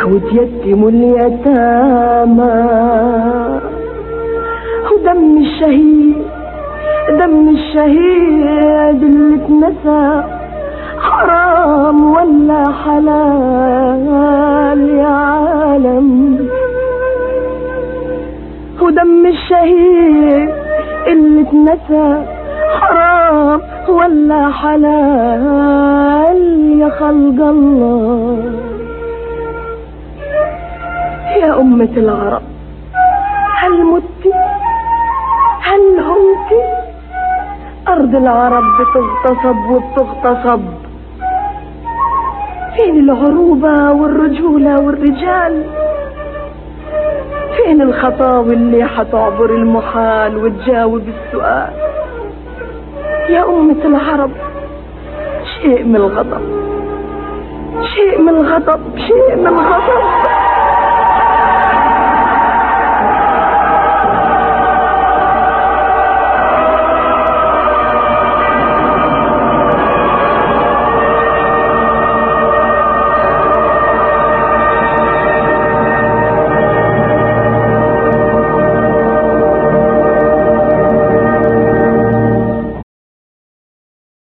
وتيتموا اليتامى. ودم الشهيد دم الشهيد اللي اتنسى حرام ولا حلال يا عالم؟ ودم الشهيد اللي اتنسى حرام ولا حلال يا خلق الله؟ يا أمة العرب هل مت هل همت؟ أرض العرب بتغتصب وبتغتصب. فين العروبة والرجولة والرجال؟ فين الخطاوي اللي حتعبر المحال وتجاوب السؤال؟ يا أمة العرب شيء من الغضب، شيء من الغضب، شيء من الغضب.